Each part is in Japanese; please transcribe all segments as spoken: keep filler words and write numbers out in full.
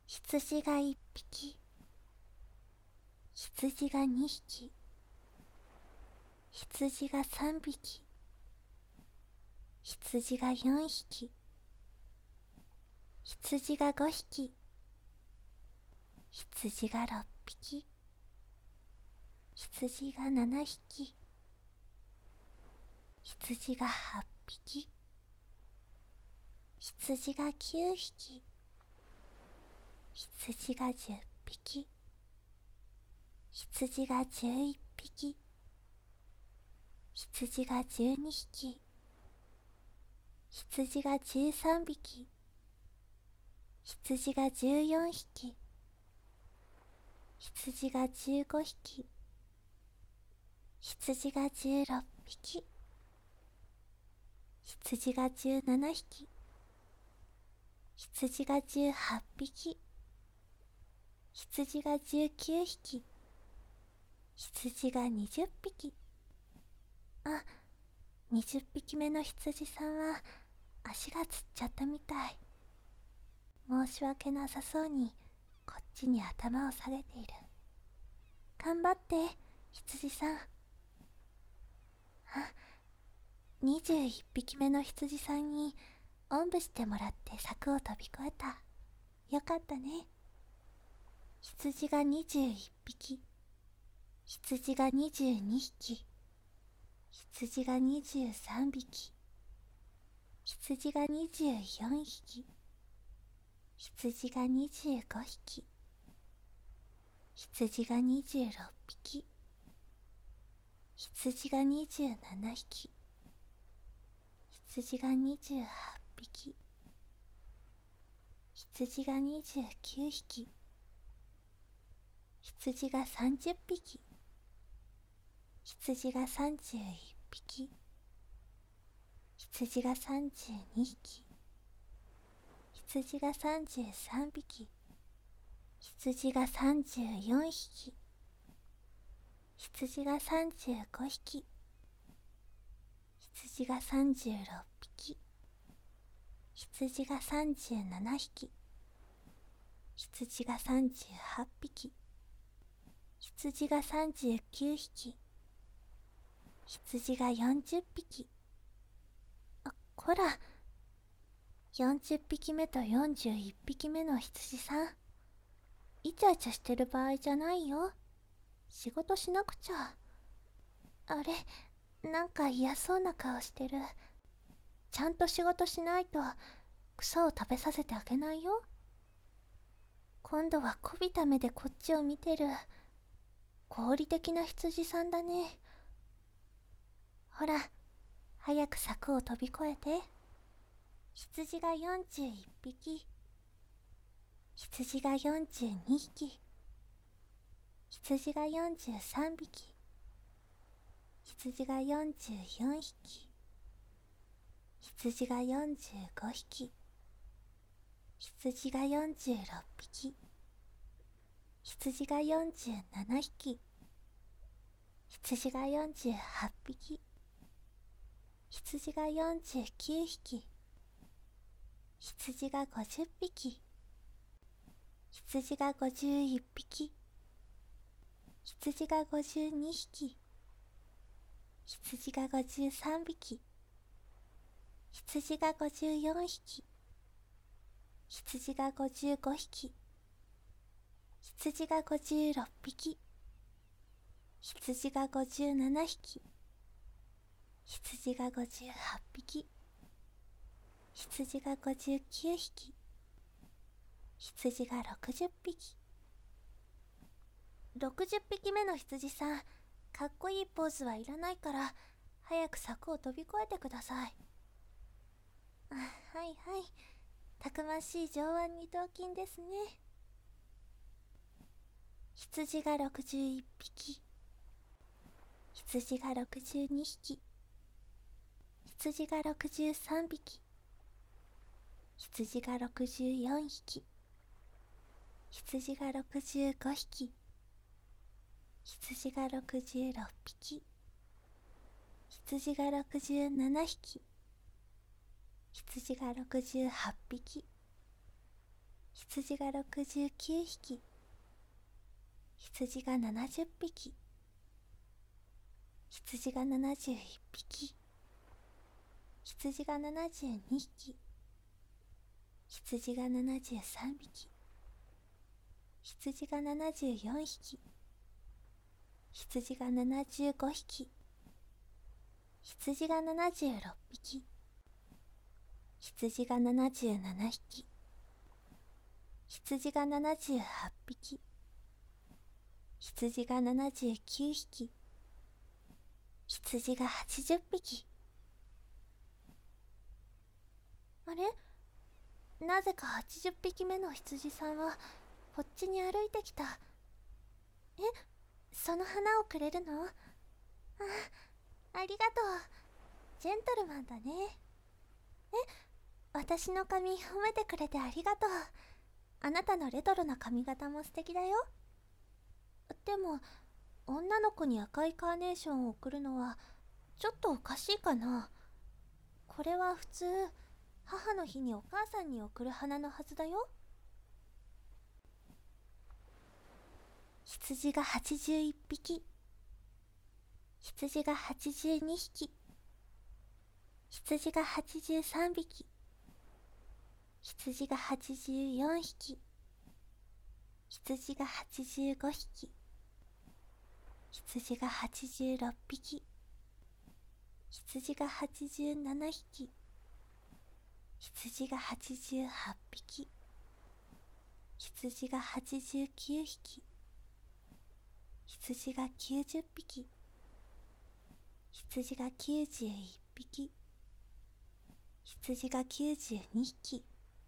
羊がいっぴき、羊がにひき、羊がさんびき、羊がよんひき、羊がごひき、羊がろっぴき、羊がななひき、羊がはっぴき、羊がきゅうひき、羊がじゅっぴき、羊がじゅういっぴき、羊がじゅうにひき、羊がじゅうさんびき、羊がじゅうよんひき、羊がじゅうごひき、羊がじゅうろっぴき、羊がじゅうななひき、羊がじゅうはっぴき、羊がじゅうきゅうひき、羊がにじゅっぴき。あ、にじゅっぴきめの羊さんは足がつっちゃったみたい。申し訳なさそうにこっちに頭を下げている。頑張って羊さん。あ、にじゅういっぴきめの羊さんにおんぶしてもらって柵を飛び越えた。よかったね。羊がにじゅういっぴき、羊がにじゅうにひき、羊がにじゅうさんびき、羊がにじゅうよんひき、羊がにじゅうごひき、羊がにじゅうろっぴき、羊がにじゅうななひき、羊がにじゅうはっぴき、羊がにじゅうきゅうひき、羊がさんじゅっぴき、羊がさんじゅういっぴき、羊がさんじゅうにひき、羊がさんじゅうさんびき、羊がさんじゅうよんひき、羊がさんじゅうごひき、羊がさんじゅうろっぴき、羊がさんじゅうななひき、羊がさんじゅうはっぴき、羊がさんじゅうきゅうひき、羊がよんじゅっぴき。あ、こら、よんじゅっぴきめとよんじゅういっぴきめの羊さん、イチャイチャしてる場合じゃないよ。仕事しなくちゃ。あれ、なんか嫌そうな顔してる。ちゃんと仕事しないと草を食べさせてあげないよ。今度はこびた目でこっちを見てる。合理的な羊さんだね。ほら、早く柵を飛び越えて。羊がよんじゅういっぴき、羊がよんじゅうにひき、羊がよんじゅうさんびき、羊がよんじゅうよんひき、羊がよんじゅうごひき、羊がよんじゅうろっぴき、羊がよんじゅうななひき、羊がよんじゅうはっぴき、羊がよんじゅうきゅうひき、羊がごじゅっぴき、羊がごじゅういっぴき、羊がごじゅうにひき、羊がごじゅうさんびき、羊がごじゅうよんひき、羊がごじゅうごひき、羊がごじゅうろっぴき、羊がごじゅうななひき、羊がごじゅうはっぴき、羊がごじゅうきゅうひき、羊がろくじゅっぴき。ろくじゅっぴきめの羊さん、かっこいいポーズはいらないから早く柵を飛び越えてください。あ、はいはい、たくましい上腕二頭筋ですね。羊がろくじゅういっぴき、羊がろくじゅうにひき、羊がろくじゅうさんびき、羊がろくじゅうよんひき、羊がろくじゅうごひき、羊がろくじゅうろっぴき、羊がろくじゅうななひき、羊がろくじゅうはっぴき、 羊がろくじゅうきゅうひき、羊がななじゅっぴき、羊がななじゅういっぴき、羊がななじゅうにひき、羊がななじゅうさんびき、羊がななじゅうよんひき、羊がななじゅうごひき、羊がななじゅうろっぴき、羊がななじゅうななひき、羊がななじゅうはっぴき、羊がななじゅうきゅうひき、羊がはちじゅっぴき。あれ、なぜかはちじゅっぴきめの羊さんはこっちに歩いてきた。え、その花をくれるの？あ、ありがとう。ジェントルマンだね。え、私の髪褒めてくれてありがとう。あなたのレトロな髪型も素敵だよ。でも、女の子に赤いカーネーションを贈るのはちょっとおかしいかな。これは普通、母の日にお母さんに贈る花のはずだよ。羊がはちじゅういっぴき、羊がはちじゅうにひき、羊がはちじゅうさんびき、羊がはちじゅうよんひき、羊がはちじゅうごひき、羊がはちじゅうろっぴき、羊がはちじゅうななひき、羊がはちじゅうはっぴき、羊がはちじゅうきゅうひき、羊がきゅうじゅっぴき、羊がきゅうじゅういっぴき、羊がきゅうじゅうにひき、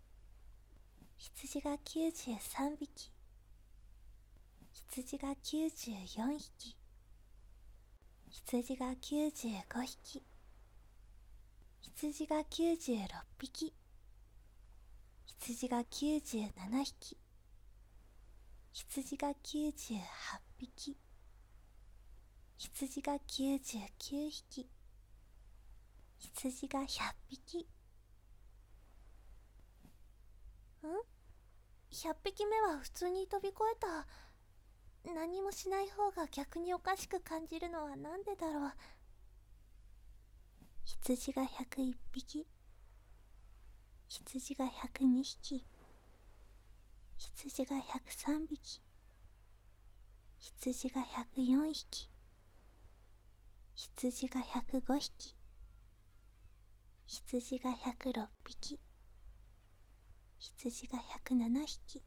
羊がきゅうじゅうさんびき、羊がきゅうじゅうよんひき、羊がきゅうじゅうごひき、羊がきゅうじゅうろっぴき、羊がきゅうじゅうななひき、羊がきゅうじゅうはっぴき、羊がきゅうじゅうきゅうひき、羊がひゃっぴき。ん？ひゃっぴきめは普通に飛び越えた。何もしない方が逆におかしく感じるのはなんでだろう。羊がひゃくいっぴき、羊がひゃくにひき、羊がひゃくさんびき、羊がひゃくよんひき、羊がひゃくごひき、羊がひゃくろっぴき、羊がひゃくななひき、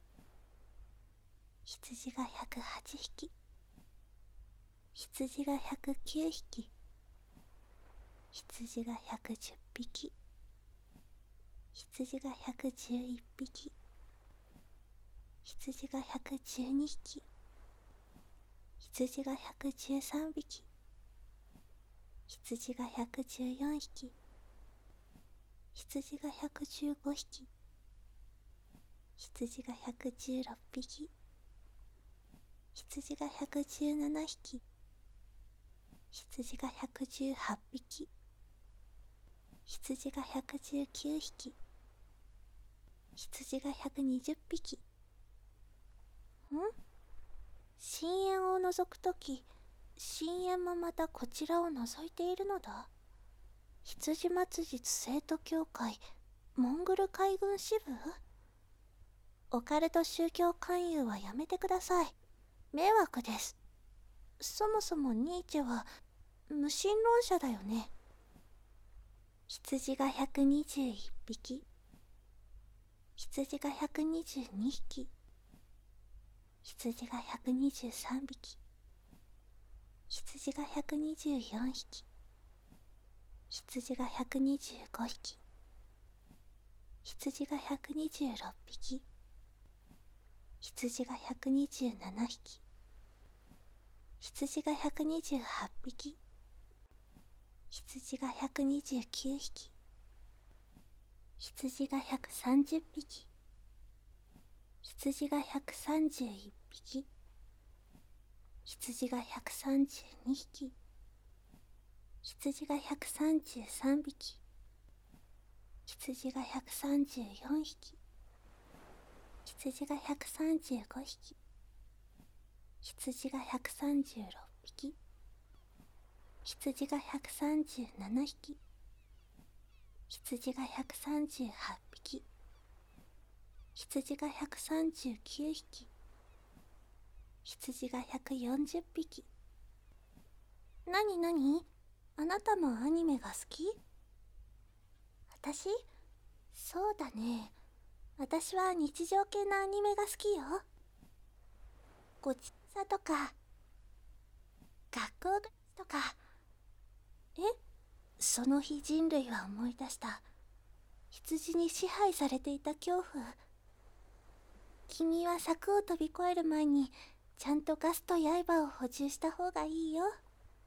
羊がひゃくはちひき、羊がひゃくきゅうひき、羊がひゃくじゅっぴき、羊がひゃくじゅういっぴき、羊がひゃくじゅうにひき、羊がひゃくじゅうさんびき、羊がひゃくじゅうよんひき、羊がひゃくじゅうごひき、羊がひゃくじゅうろっぴき、羊がひゃくじゅうななひき、羊がひゃくじゅうはっぴき、羊がひゃくじゅうきゅうひき、羊がひゃくにじゅっぴき。ん？深淵を覗くとき、深淵もまたこちらを覗いているのだ。羊末日生徒協会モンゴル海軍支部？オカルト宗教勧誘はやめてください。迷惑です。そもそもニーチェは無神論者だよね。羊がひゃくにじゅういっぴき、羊がひゃくにじゅうにひき、羊がひゃくにじゅうさんびき、羊がひゃくにじゅうよんひき、羊がひゃくにじゅうごひき、羊がひゃくにじゅうろっぴき、羊がひゃくにじゅうななひき、羊がひゃくにじゅうはっぴき、羊がひゃくにじゅうきゅうひき、羊がひゃくさんじゅっぴき、羊がひゃくさんじゅういっぴき、羊がひゃくさんじゅうにひき、羊がひゃくさんじゅうさんびき、羊がひゃくさんじゅうよんひき、 羊がひゃくさんじゅうごひき、羊がひゃくさんじゅうろっぴき、羊がひゃくさんじゅうななひき、羊がひゃくさんじゅうはっぴき、羊がひゃくさんじゅうきゅうひき、羊がひゃくよんじゅっぴき。なになに、あなたもアニメが好き？私？そうだね。私は日常系のアニメが好きよ。ごちさとか、学校暮らしとか。え？その日人類は思い出した。羊に支配されていた恐怖。君は柵を飛び越える前にちゃんとガスと刃を補充した方がいいよ。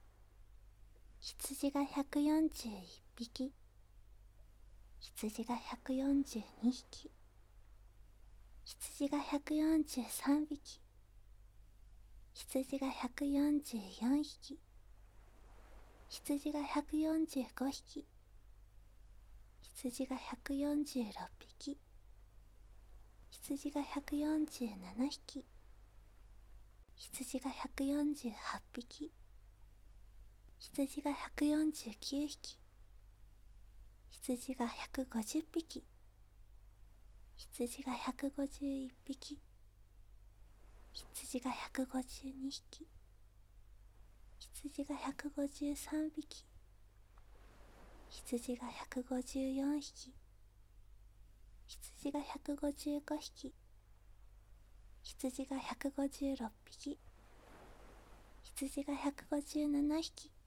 羊がひゃくよんじゅういっぴき、羊がひゃくよんじゅうにひき、羊がひゃくよんじゅうさんびき、羊がひゃくよんじゅうよんひき、羊がひゃくよんじゅうごひき、羊がひゃくよんじゅうろっぴき、羊がひゃくよんじゅうななひき、羊がひゃくよんじゅうはっぴき、羊がひゃくよんじゅうきゅうひき、羊がひゃくごじゅっぴき、羊がひゃくごじゅういっぴき、羊がひゃくごじゅうにひき、羊がひゃくごじゅうさんびき、羊がひゃくごじゅうよんひき、羊がひゃくごじゅうごひき、羊がひゃくごじゅうろっぴき、羊がひゃくごじゅうななひき、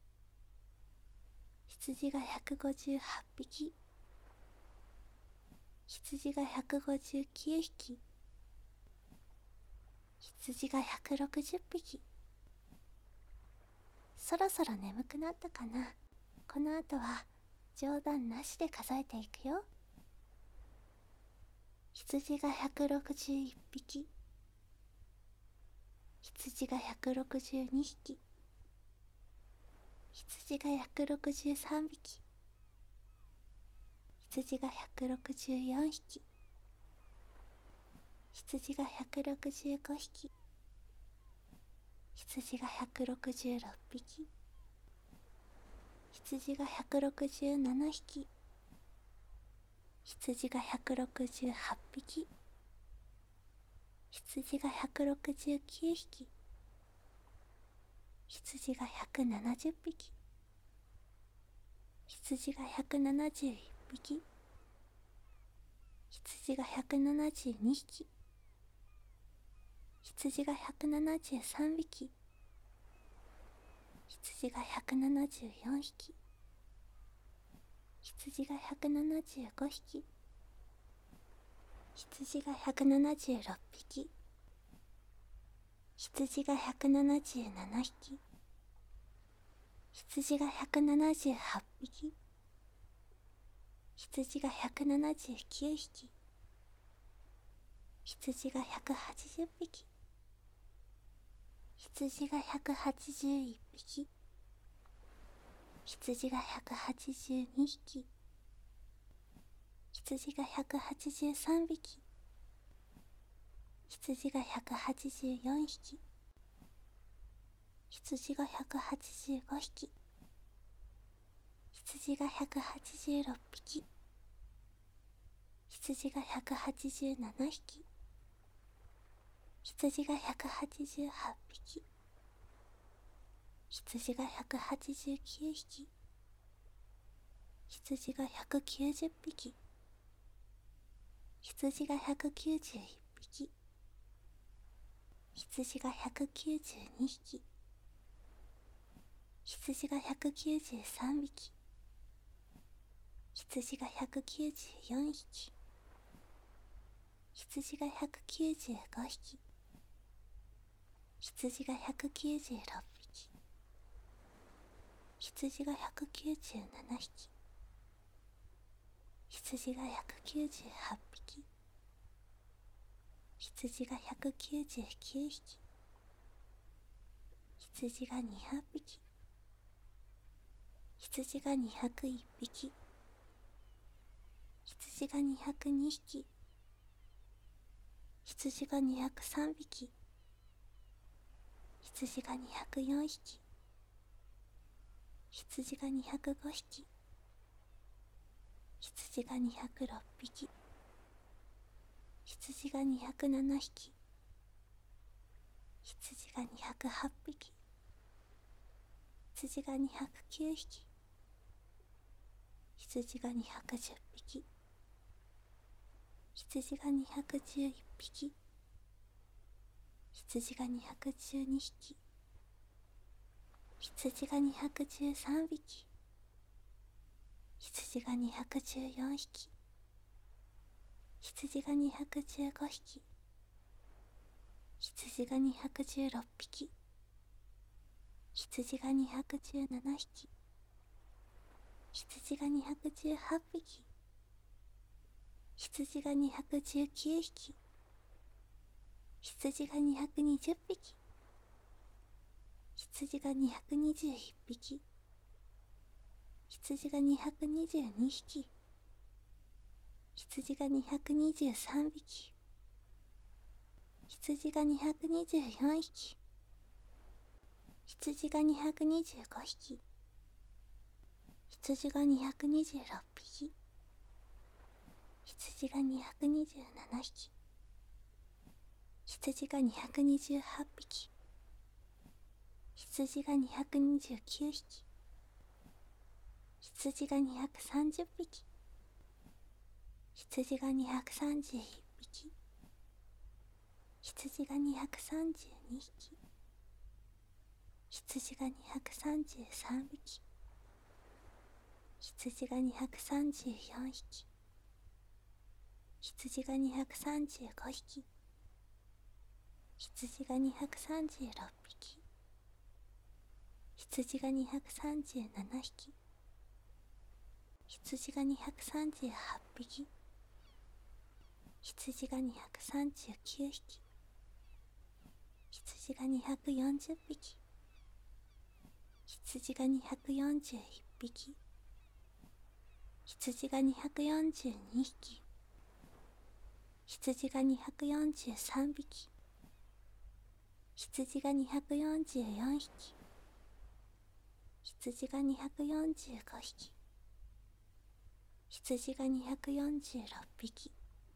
羊がひゃくごじゅうはっぴき、羊がひゃくごじゅうきゅうひき、羊がひゃくろくじゅっぴき。そろそろ眠くなったかな。この後は冗談なしで数えていくよ。羊がひゃくろくじゅういっぴき、羊がひゃくろくじゅうにひき、羊がひゃくろくじゅうさんびき、羊がひゃくろくじゅうよんひき、羊がひゃくろくじゅうごひき、羊がひゃくろくじゅうろっぴき、羊がひゃくろくじゅうななひき、羊がひゃくろくじゅうはっぴき、羊がひゃくろくじゅうきゅうひき、羊がひゃくななじゅっぴき、羊がひゃくななじゅういっぴき、羊がひゃくななじゅうにひき、羊がひゃくななじゅうさんびき、羊がひゃくななじゅうよんひき、羊がひゃくななじゅうごひき、羊がひゃくななじゅうろっぴき、羊がひゃくななじゅうななひき、羊がひゃくななじゅうはっぴき、羊がひゃくななじゅうきゅうひき、羊がひゃくはちじゅっぴき、羊がひゃくはちじゅういっぴき、羊がひゃくはちじゅうにひき、羊がひゃくはちじゅうさんびき、羊がひゃくはちじゅうよんひき、羊がひゃくはちじゅうごひき、羊がひゃくはちじゅうろっぴき、羊がひゃくはちじゅうななひき、羊がひゃくはちじゅうはっぴき、羊がひゃくはちじゅうきゅうひき、羊がひゃくきゅうじゅっぴき、羊がひゃくきゅうじゅういっぴき、羊がひゃくきゅうじゅうにひき、羊がひゃくきゅうじゅうさんびき、羊がひゃくきゅうじゅうよんひき、羊がひゃくきゅうじゅうごひき、羊がひゃくきゅうじゅうろっぴき、羊がひゃくきゅうじゅうななひき、羊がひゃくきゅうじゅうはっぴき、羊がひゃくきゅうじゅうきゅうひき、羊がにひゃくびき、羊がにひゃくいっぴき、羊がにひゃくにひき、 羊がにひゃくさんびき、羊がにひゃくよんひき、羊がにひゃくごひき、羊がにひゃくろっぴき、羊がにひゃくななひき、羊がにひゃくはっぴき、羊がにひゃくきゅうひき、羊がにひゃくじゅっぴき、羊がにひゃくじゅういっぴき、羊がにひゃくじゅうにひき、羊がにひゃくじゅうさんびき、羊がにひゃくじゅうよんひき、羊がにひゃくじゅうごひき、羊がにひゃくじゅうろっぴき、羊がにひゃくじゅうななひき、羊がにひゃくじゅうはっぴき、羊がにひゃくじゅうきゅうひき、羊がにひゃくにじゅっぴき、羊がにひゃくにじゅういっぴき、羊がにひゃくにじゅうにひき、羊がにひゃくにじゅうさんびき、羊がにひゃくにじゅうよんひき、羊がにひゃくにじゅうごひき、羊がにひゃくにじゅうろっぴき、羊がにひゃくにじゅうななひき、羊がにひゃくにじゅうはっぴき、羊がにひゃくにじゅうきゅうひき、羊がにひゃくさんじゅっぴき、羊がにひゃくさんじゅういっぴき、羊がにひゃくさんじゅうにひき、羊がにひゃくさんじゅうさんびき、羊がにひゃくさんじゅうよんひき、羊がにひゃくさんじゅうごひき、羊がにひゃくさんじゅうろっぴき、羊がにひゃくさんじゅうななひき、羊がにひゃくさんじゅうはっぴき、羊がにひゃくさんじゅうきゅうひき、羊がにひゃくよんじゅっぴき、羊がにひゃくよんじゅういっぴき、羊がにひゃくよんじゅうにひき、羊がにひゃくよんじゅうさんびき、羊がにひゃくよんじゅうよんひき、羊がにひゃくよんじゅうごひき、羊がにひゃくよんじゅうろっぴき、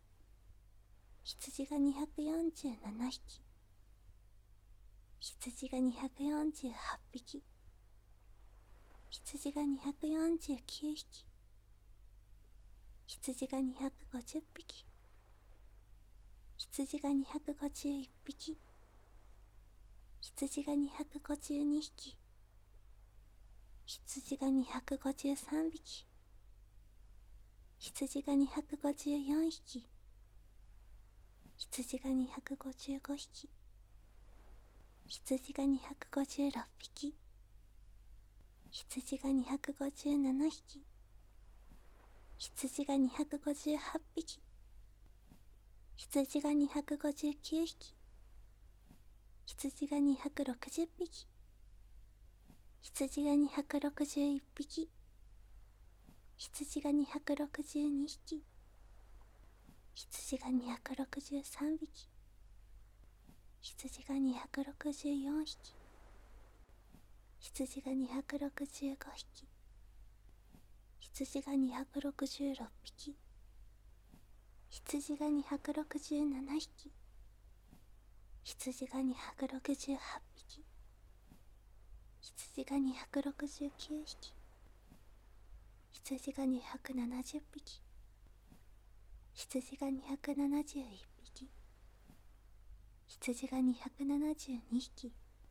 羊がにひゃくよんじゅうななひき、羊がにひゃくよんじゅうはっぴき、羊がにひゃくよんじゅうきゅうひき、羊がにひゃくごじゅっぴき、羊がにひゃくごじゅういっぴき、羊がにひゃくごじゅうにひき、羊がにひゃくごじゅうさんびき、羊がにひゃくごじゅうよんひき、羊がにひゃくごじゅうごひき、羊がにひゃくごじゅうろっぴき、羊がにひゃくごじゅうななひき、羊がにひゃくごじゅうはっぴき、羊がにひゃくごじゅうきゅうひき、羊がにひゃくろくじゅっぴき、羊がにひゃくろくじゅういっぴき、羊がにひゃくろくじゅうにひき、羊がにひゃくろくじゅうさんびき、羊がにひゃくろくじゅうよんひき、羊がにひゃくろくじゅうごひき、羊がにひゃくろくじゅうろっぴき、羊がにひゃくろくじゅうななひき、羊がにひゃくろくじゅうはっぴき、羊がにひゃくろくじゅうきゅうひき、羊がにひゃくななじゅっぴき、羊がにひゃくななじゅういっぴき、羊がにひゃくななじゅうにひき、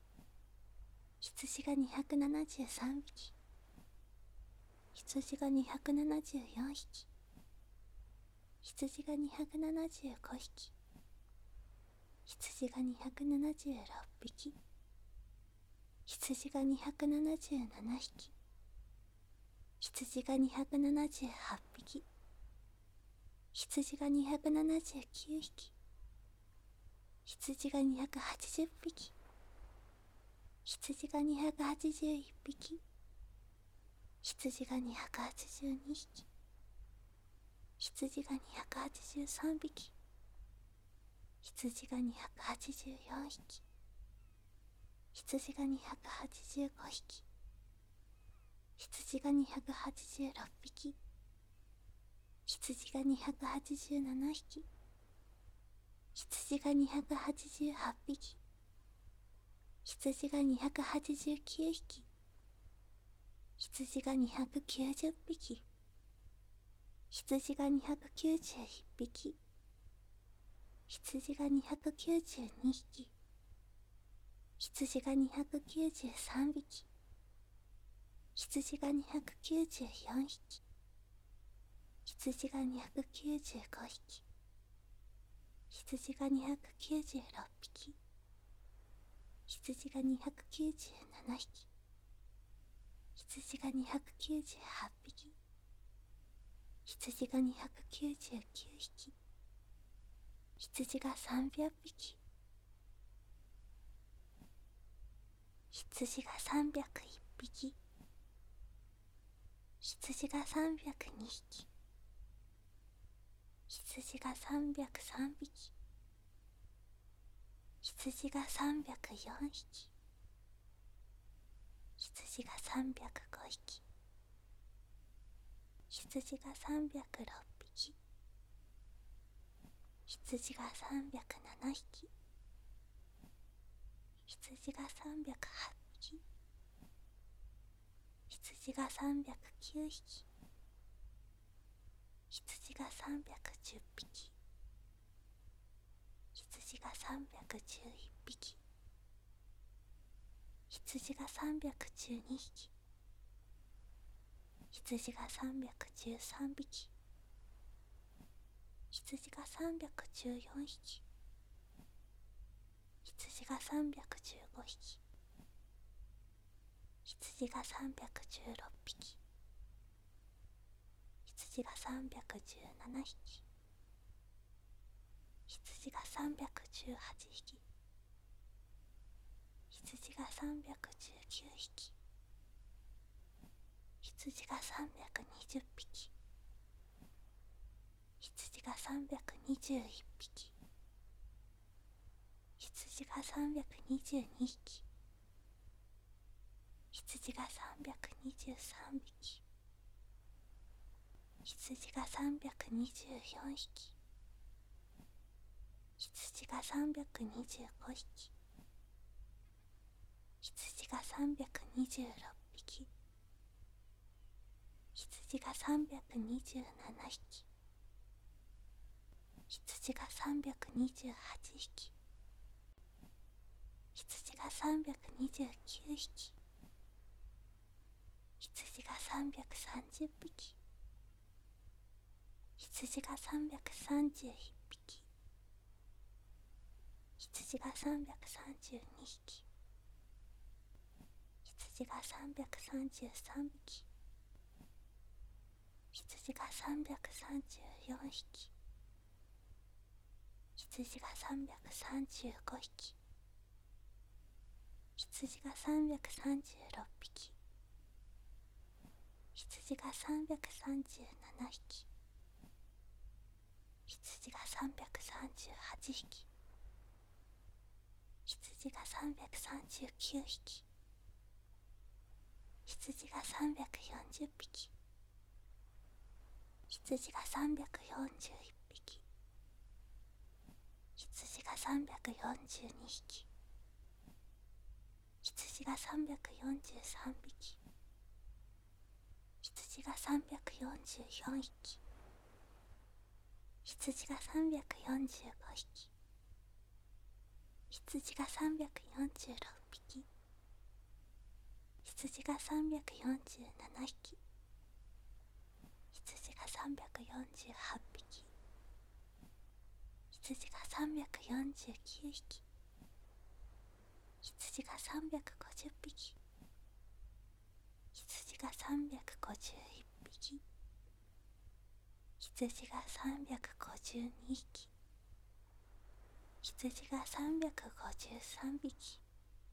羊がにひゃくななじゅうさんびき、羊がにひゃくななじゅうよんひき、羊がにひゃくななじゅうごひき、羊がにひゃくななじゅうろっぴき、羊がにひゃくななじゅうななひき、羊がにひゃくななじゅうはっぴき、羊がにひゃくななじゅうきゅうひき、羊がにひゃくはちじゅっぴき、羊がにひゃくはちじゅういっぴき、羊がにひゃくはちじゅうにひき、羊がにひゃくはちじゅうさんびき、 羊がにひゃくはちじゅうよんひき、羊がにひゃくはちじゅうごひき、羊がにひゃくはちじゅうろっぴき、羊がにひゃくはちじゅうななひき、羊がにひゃくはちじゅうはちぴき、羊がにひゃくはちじゅうきゅうひき、羊がにひゃくきゅうじゅっぴき、羊がにひゃくきゅうじゅういっぴき、羊がにひゃくきゅうじゅうにひき、羊がにひゃくきゅうじゅうさんびき、羊がにひゃくきゅうじゅうよんひき、羊がにひゃくきゅうじゅうごひき、羊がにひゃくきゅうじゅうろっぴき、羊がにひゃくきゅうじゅうななひき、羊がにひゃくきゅうじゅうはちぴき、羊がにひゃくきゅうじゅうきゅうひき、羊がさんびゃくひき、羊がさんびゃくいっぴき、羊がさんびゃくにひき、羊がさんびゃくさんびき、羊がさんびゃくよんひき、羊がさんびゃくごひき、羊がさんびゃくろっぴき、羊がさんびゃくななひき、羊がさんびゃくはちぴき、羊がさんびゃくきゅうひき、羊がさんびゃくじゅっぴき、羊がさんびゃくじゅういっぴき、羊がさんびゃくじゅうにひき、羊がさんびゃくじゅうさんびき、羊がさんびゃくじゅうよんひき、羊がさんびゃくじゅうごひき、羊がさんびゃくじゅうろっぴき、羊がさんびゃくじゅうななひき、羊がさんびゃくじゅうはちひき、羊がさんびゃくじゅうきゅうひき、羊がさんびゃくにじゅっぴき、羊がさんびゃくにじゅういっぴき、羊がさんびゃくにじゅうにひき、羊がさんびゃくにじゅうさんびき、羊がさんびゃくにじゅうよんひき、羊がさんびゃくにじゅうごひき、羊がさんびゃくにじゅうろっぴき、羊がさんびゃくにじゅうななひき、羊がさんびゃくにじゅうはちひき、羊がさんびゃくにじゅうきゅうひき、羊がさんびゃくさんじゅっぴき、羊がさんびゃくさんじゅういっぴき、羊がさんびゃくさんじゅうにひき、羊がさんびゃくさんじゅうさんびき、羊がさんびゃくさんじゅうよんひき、羊がさんびゃくさんじゅうごひき、羊がさんびゃくさんじゅうろっぴき、羊がさんびゃくさんじゅうななひき、羊がさんびゃくさんじゅうはちひき、羊がさんびゃくさんじゅうきゅうひき、羊がさんびゃくよんじゅっぴき、羊がさんびゃくよんじゅういっぴき、羊がさんびゃくよんじゅうにひき、羊がさんびゃくよんじゅうさんびき、羊がさんびゃくよんじゅうよんひき、羊がさんびゃくよんじゅうごひき、羊がさんびゃくよんじゅうろっぴき、羊がさんびゃくよんじゅうななひき、羊がさんびゃくよんじゅうはちぴき、羊がさんびゃくよんじゅうきゅうひき、羊がさんびゃくごじゅっぴき、羊がさんびゃくごじゅういっぴき、羊がさんびゃくごじゅうにひき、羊がさんびゃくごじゅうさんびき、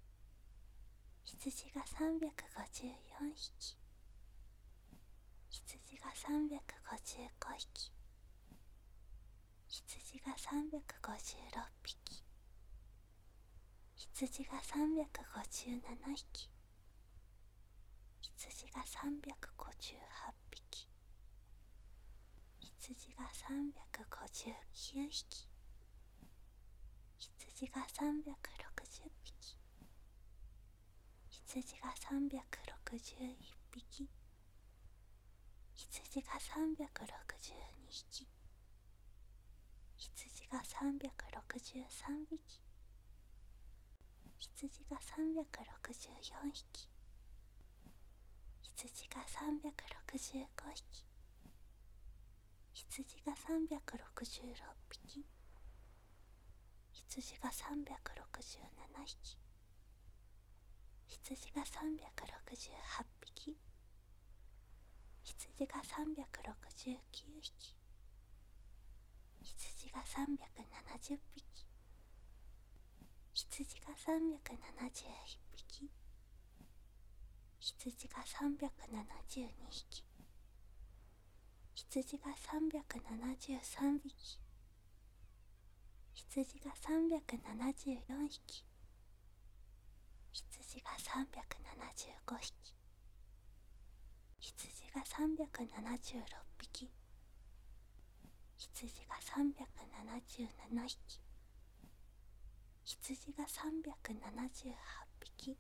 羊がさんびゃくごじゅうよんひき、羊がさんびゃくごじゅうごひき、羊羊がさんびゃくごじゅうろっぴき、羊がさんびゃくごじゅうななひき、羊がさんびゃくごじゅうはっぴき、羊がさんびゃくごじゅうきゅうひき、羊がさんびゃくろくじゅっぴき、羊がさんびゃくろくじゅういっぴき、羊がさんびゃくろくじゅうにひき、羊がさんびゃくろくじゅうさんびき、羊がさんびゃくろくじゅうよんひき、羊がさんびゃくろくじゅうごひき、羊がさんびゃくろくじゅうろっぴき、羊がさんびゃくろくじゅうななひき、羊がさんびゃくろくじゅうはっぴき、羊がさんびゃくろくじゅうきゅうひき、羊がさんびゃくななじゅっぴき、羊がさんびゃくななじゅういっぴき、羊がさんびゃくななじゅうにひき、羊がさんびゃくななじゅうさんびき、羊がさんびゃくななじゅうよんひき、羊がさんびゃくななじゅうごひき、羊がさんびゃくななじゅうろっぴき、羊がさんびゃくななじゅうななひき、羊がさんびゃくななじゅうはっぴき、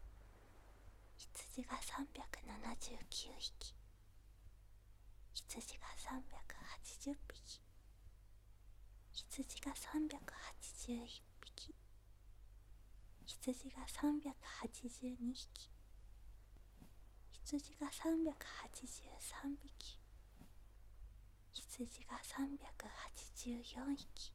羊がさんびゃくななじゅうきゅうひき、羊がさんびゃくはちじゅっぴき、羊がさんびゃくはちじゅういっぴき、羊がさんびゃくはちじゅうにひき、羊がさんびゃくはちじゅうさんびき、羊がさんびゃくはちじゅうよんひき、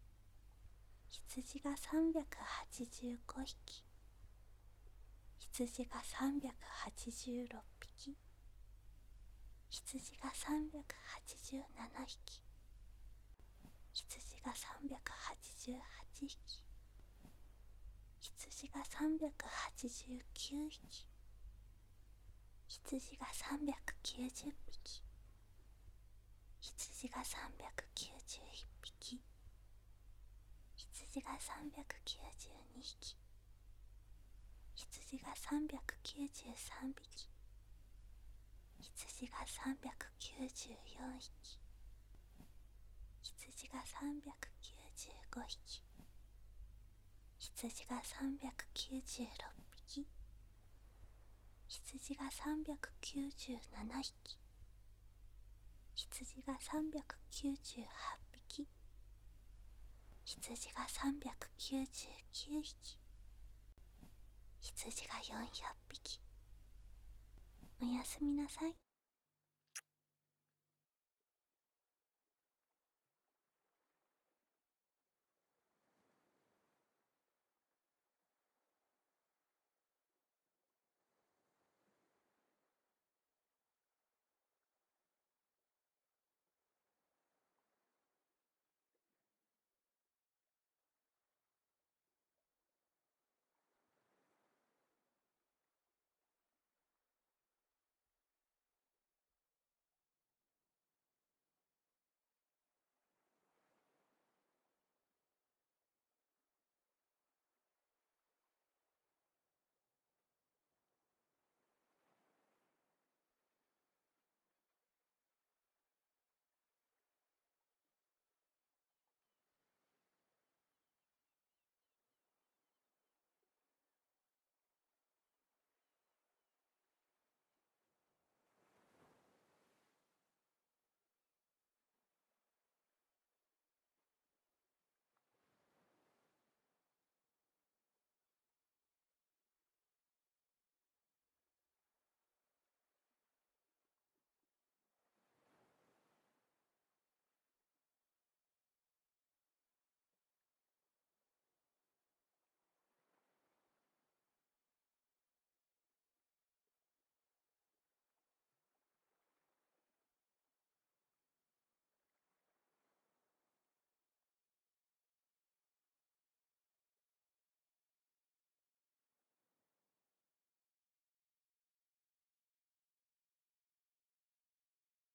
羊がさんびゃくはちじゅうごひき、羊がさんびゃくはちじゅうろっぴき、羊がさんびゃくはちじゅうななひき、羊がさんびゃくはちじゅうはちひき、羊がさんびゃくはちじゅうきゅうひき、羊がさんびゃくきゅうじゅっぴき、羊がさんびゃくきゅうじゅういっぴき、羊がさんびゃくきゅうじゅうにひき、羊がさんびゃくきゅうじゅうさんびき、羊がさんびゃくきゅうじゅうよんひき、羊がさんびゃくきゅうじゅうごひき、羊がさんびゃくきゅうじゅうろっぴき、羊がさんびゃくきゅうじゅうななひき、羊がさんびゃくきゅうじゅうはっぴき、羊がさんびゃくきゅうじゅうきゅうひき、羊がよんひゃくぴき。おやすみなさい。